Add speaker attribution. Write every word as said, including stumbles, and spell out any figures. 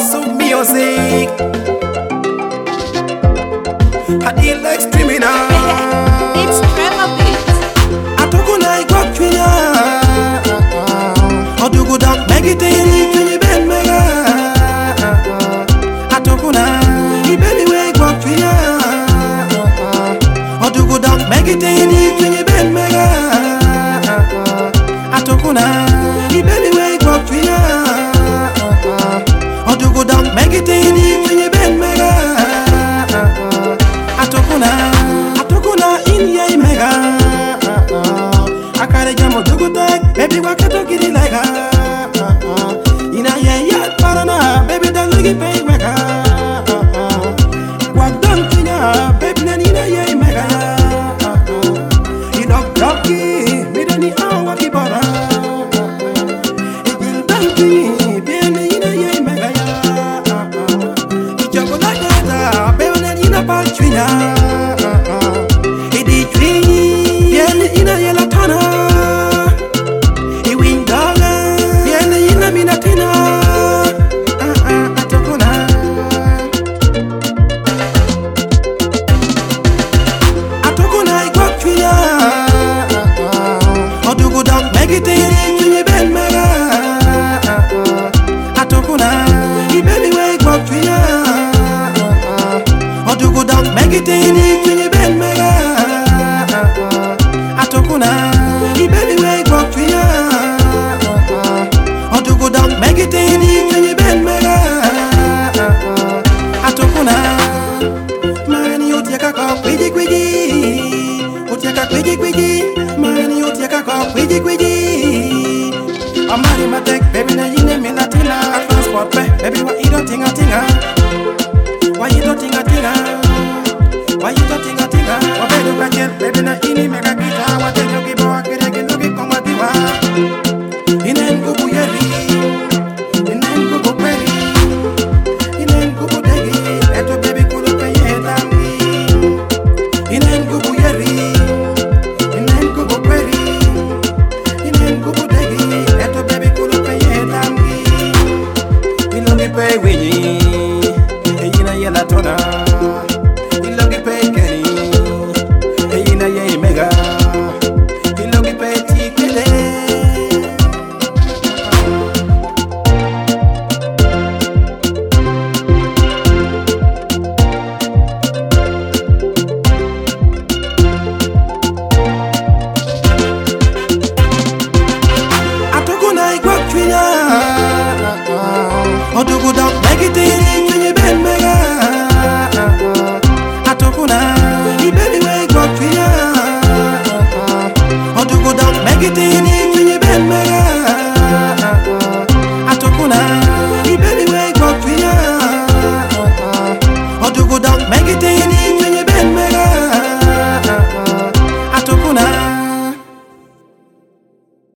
Speaker 1: Awesome music. I deal like criminal.
Speaker 2: It's Trevor Beats.
Speaker 1: Atokuna igwak chwinya. Odugu dak megitiri chwinyi ben mega. Atokuna ibeli we igwak chwinya. Odugu dak megitiri chwinyi ben mega. Atokuna ibeli we igwak chwinya. Odugu dak megitiri chwinyi ben mega. Atokuna, atokuna in ye mega. Akare jamo dugu tek, baby wakato giri lega. Ina ye yat parana, baby dan lagi pay mega. Wak dam kinya, baby nan ina ye mega. Inok doki, midani awa kibara. Ijil dam kini, biene ina ye mega. Ijago like that, baby nan ina pal chwinya. Idi chwinyi, biene ina ye latana. Iwin dala, biene ina minatina. Atokuna. Atokuna igwak chwinya. Odugu dak megitiri chwinyi ben mega. Atokuna, ibeli we igwak chwinya. Odugu dak megitiri chwinyi ben mega. Atokuna, ibeli we igwak chwinya. Odugu dak megitiri chwinyi ben mega. Atokuna, mani utiaka ko kwiji kwiji. Utiaka kwiji kwiji, mani utiaka ko kwiji kwiji. Amari matek, baby na yine minatina. Transport pe, baby wa ido tinga tinga. Why you don't tinga tinga? Why you don't tinga tinga? Wa bedu kajel, baby na ini mega kita. Wa tenyo kibo wa kirege nuki kongwa tiwa. Inen kubu yeri, inen kubu kweri, inen kubu degi. Eto baby kulu peye dambi. Inen kubu yeri, inen kubu kweri, inen kubu degi. Eto baby kulu peye dambi. Ilongi pay winyi. La tona ilogi pe keni ina ye mega ilogi pe tikele atokuna igwak chwinya odugu dak megitiri chwinyi ben mega. Atokuna ibeli we igwak chwinya. Odugu dak megitiri